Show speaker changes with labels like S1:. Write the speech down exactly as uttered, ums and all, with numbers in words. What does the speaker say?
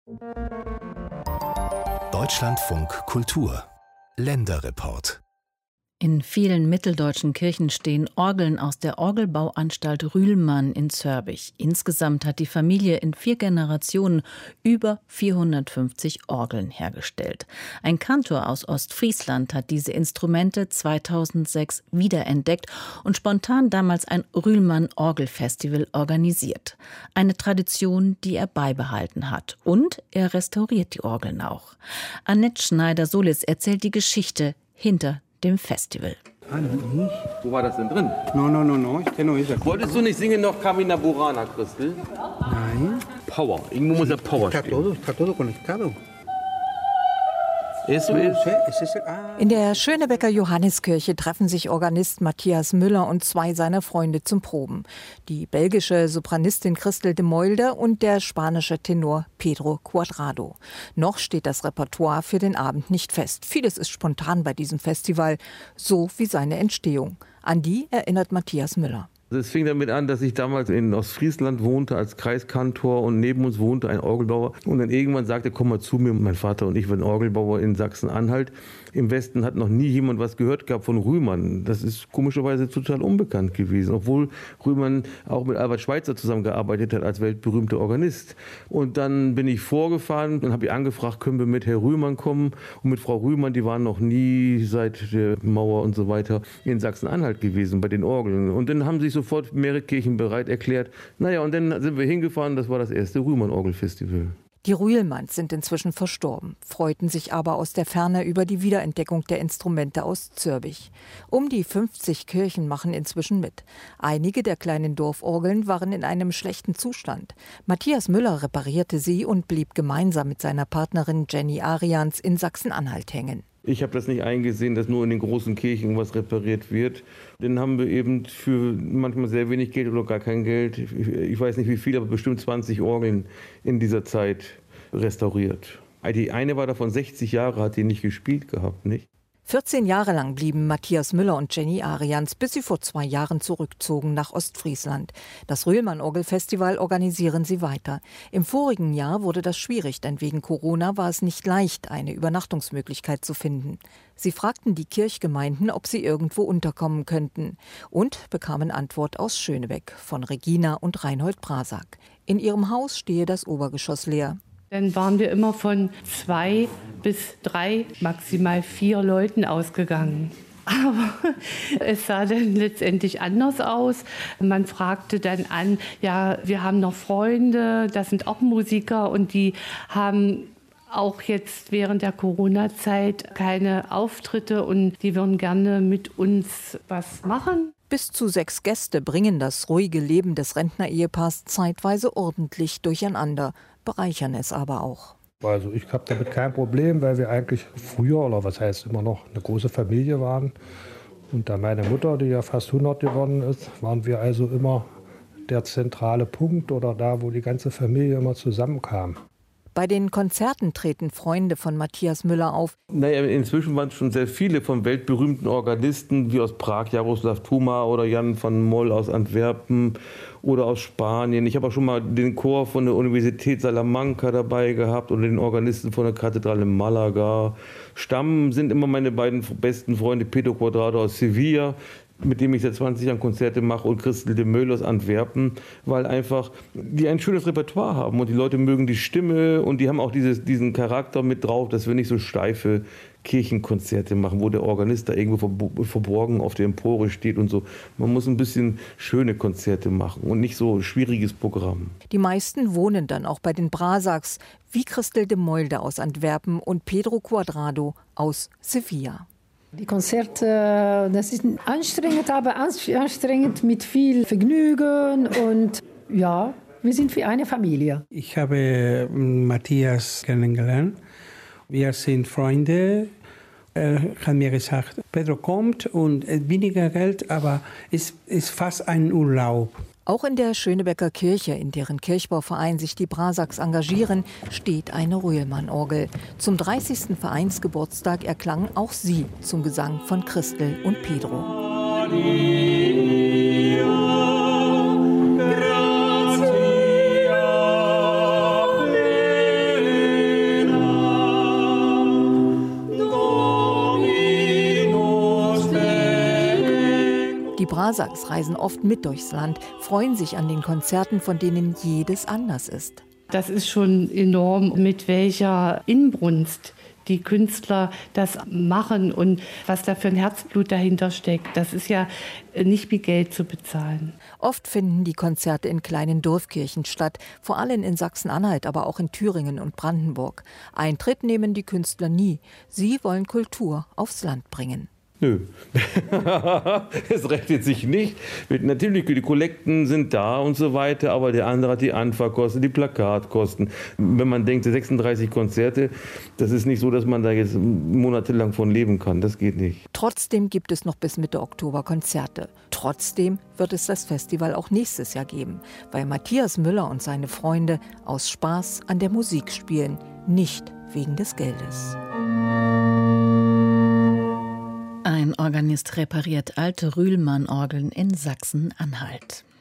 S1: Deutschlandfunk Kultur Länderreport.
S2: In vielen mitteldeutschen Kirchen stehen Orgeln aus der Orgelbauanstalt Rühlmann in Zörbich. Insgesamt hat die Familie in vier Generationen über vierhundertfünfzig Orgeln hergestellt. Ein Kantor aus Ostfriesland hat diese Instrumente zweitausendsechs wiederentdeckt und spontan damals ein Rühlmann-Orgelfestival organisiert. Eine Tradition, die er beibehalten hat. Und er restauriert die Orgeln auch. Annette Schneider-Solis erzählt die Geschichte hinter dem Festival.
S3: Wo war das denn drin?
S4: No, no, no, no. Ich kenne nur das.
S3: Wolltest du nicht singen noch Carmina Burana, Christel?
S4: Nein.
S3: Power. Irgendwo muss der Power
S4: Está
S3: stehen.
S4: todo, está todo conectado.
S3: Eso es.
S5: In der Schönebecker Johanneskirche treffen sich Organist Matthias Müller und zwei seiner Freunde zum Proben. Die belgische Sopranistin Christel de Moilde und der spanische Tenor Pedro Cuadrado. Noch steht das Repertoire für den Abend nicht fest. Vieles ist spontan bei diesem Festival, so wie seine Entstehung. An die erinnert Matthias Müller.
S3: Es fing damit an, dass ich damals in Ostfriesland wohnte als Kreiskantor und neben uns wohnte ein Orgelbauer. Und dann irgendwann sagte, komm mal zu mir, mein Vater und ich waren Orgelbauer in Sachsen-Anhalt. Im Westen hat noch nie jemand was gehört gehabt von Rühlmann. Das ist komischerweise total unbekannt gewesen, obwohl Rühlmann auch mit Albert Schweitzer zusammengearbeitet hat als weltberühmter Organist. Und dann bin ich vorgefahren und habe ihr angefragt, können wir mit Herr Rühlmann kommen? Und mit Frau Rühlmann, die waren noch nie seit der Mauer und so weiter in Sachsen-Anhalt gewesen bei den Orgeln. Und dann haben sich sofort mehrere Kirchen bereit erklärt. Naja, und dann sind wir hingefahren, das war das erste Rühlmann-Orgelfestival.
S5: Die Rühlmanns sind inzwischen verstorben, freuten sich aber aus der Ferne über die Wiederentdeckung der Instrumente aus Zörbich. Um die fünfzig Kirchen machen inzwischen mit. Einige der kleinen Dorforgeln waren in einem schlechten Zustand. Matthias Müller reparierte sie und blieb gemeinsam mit seiner Partnerin Jenny Arians in Sachsen-Anhalt hängen.
S3: Ich habe das nicht eingesehen, dass nur in den großen Kirchen was repariert wird. Dann haben wir eben für manchmal sehr wenig Geld oder gar kein Geld, ich weiß nicht wie viel, aber bestimmt zwanzig Orgeln in dieser Zeit restauriert. Die eine war davon sechzig Jahre, hat die nicht gespielt gehabt, nicht?
S5: vierzehn Jahre lang blieben Matthias Müller und Jenny Arians, bis sie vor zwei Jahren zurückzogen nach Ostfriesland. Das Rühlmann-Orgelfestival organisieren sie weiter. Im vorigen Jahr wurde das schwierig, denn wegen Corona war es nicht leicht, eine Übernachtungsmöglichkeit zu finden. Sie fragten die Kirchgemeinden, ob sie irgendwo unterkommen könnten und bekamen Antwort aus Schönebeck von Regina und Reinhold Brasak. In ihrem Haus stehe das Obergeschoss leer.
S6: Dann waren wir immer von zwei bis drei, maximal vier Leuten ausgegangen. Aber es sah dann letztendlich anders aus. Man fragte dann an, ja, wir haben noch Freunde, das sind auch Musiker und die haben auch jetzt während der Corona-Zeit keine Auftritte und die würden gerne mit uns was machen.
S5: Bis zu sechs Gäste bringen das ruhige Leben des Rentner-Ehepaars zeitweise ordentlich durcheinander, bereichern es aber auch.
S7: Also ich habe damit kein Problem, weil wir eigentlich früher, oder was heißt immer noch, eine große Familie waren. Und da meine Mutter, die ja fast hundert geworden ist, waren wir also immer der zentrale Punkt oder da, wo die ganze Familie immer zusammenkam.
S5: Bei den Konzerten treten Freunde von Matthias Müller auf.
S3: Naja, inzwischen waren es schon sehr viele von weltberühmten Organisten, wie aus Prag, Jaroslav Tuma oder Jan van Moll aus Antwerpen oder aus Spanien. Ich habe auch schon mal den Chor von der Universität Salamanca dabei gehabt oder den Organisten von der Kathedrale Malaga. Stamm sind immer meine beiden besten Freunde, Pedro Cuadrado aus Sevilla, mit dem ich seit zwanzig Jahren Konzerte mache, und Christel de Moilde aus Antwerpen, weil einfach die ein schönes Repertoire haben und die Leute mögen die Stimme und die haben auch dieses, diesen Charakter mit drauf, dass wir nicht so steife Kirchenkonzerte machen, wo der Organist da irgendwo verborgen auf der Empore steht und so. Man muss ein bisschen schöne Konzerte machen und nicht so schwieriges Programm.
S5: Die meisten wohnen dann auch bei den Brasaks, wie Christel de Moilde aus Antwerpen und Pedro Cuadrado aus Sevilla.
S8: Die Konzerte, das ist anstrengend, aber anstrengend mit viel Vergnügen und ja, wir sind wie eine Familie.
S9: Ich habe Matthias kennengelernt. Wir sind Freunde. Er hat mir gesagt, Pedro kommt und weniger Geld, aber es ist fast ein Urlaub.
S5: Auch in der Schönebecker Kirche, in deren Kirchbauverein sich die Brasaks engagieren, steht eine Rühlmann-Orgel. Zum dreißigsten Vereinsgeburtstag erklang auch sie zum Gesang von Christel und Pedro. Haasags reisen oft mit durchs Land, freuen sich an den Konzerten, von denen jedes anders ist.
S6: Das ist schon enorm, mit welcher Inbrunst die Künstler das machen und was da für ein Herzblut dahinter steckt. Das ist ja nicht mit Geld zu bezahlen.
S5: Oft finden die Konzerte in kleinen Dorfkirchen statt, vor allem in Sachsen-Anhalt, aber auch in Thüringen und Brandenburg. Eintritt nehmen die Künstler nie. Sie wollen Kultur aufs Land bringen.
S3: Nö, es rechnet sich nicht. Natürlich, die Kollekten sind da und so weiter, aber der andere hat die Anfahrkosten, die Plakatkosten. Wenn man denkt, sechsunddreißig Konzerte, das ist nicht so, dass man da jetzt monatelang von leben kann. Das geht nicht.
S5: Trotzdem gibt es noch bis Mitte Oktober Konzerte. Trotzdem wird es das Festival auch nächstes Jahr geben, weil Matthias Müller und seine Freunde aus Spaß an der Musik spielen, nicht wegen des Geldes.
S2: Ein Organist repariert alte Rühlmann-Orgeln in Sachsen-Anhalt.